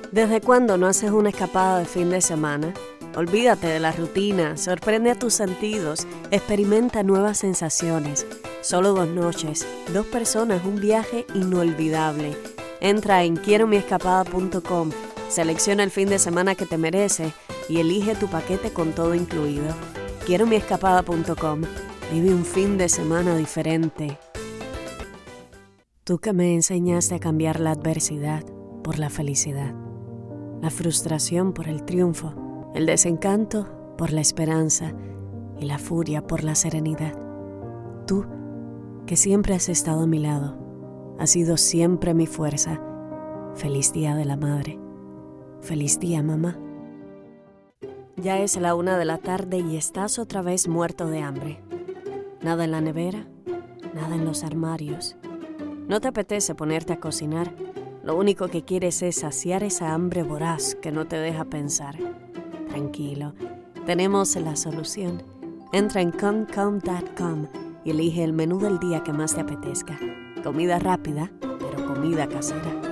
¿Desde cuándo no haces una escapada de fin de semana? Olvídate de la rutina, sorprende a tus sentidos, experimenta nuevas sensaciones. Solo 2 noches, 2 personas, un viaje inolvidable. Entra en quieromiescapada.com, selecciona el fin de semana que te merece y elige tu paquete con todo incluido. Quieromiescapada.com, vive un fin de semana diferente. Tú que me enseñaste a cambiar la adversidad por la felicidad, la frustración por el triunfo, el desencanto por la esperanza y la furia por la serenidad. Tú, que siempre has estado a mi lado, has sido siempre mi fuerza. Feliz Día de la Madre. Feliz día, mamá. Ya es la 1 de la tarde y estás otra vez muerto de hambre. Nada en la nevera, nada en los armarios. No te apetece ponerte a cocinar. Lo único que quieres es saciar esa hambre voraz que no te deja pensar. Tranquilo, tenemos la solución. Entra en comcom.com y elige el menú del día que más te apetezca. Comida rápida, pero comida casera.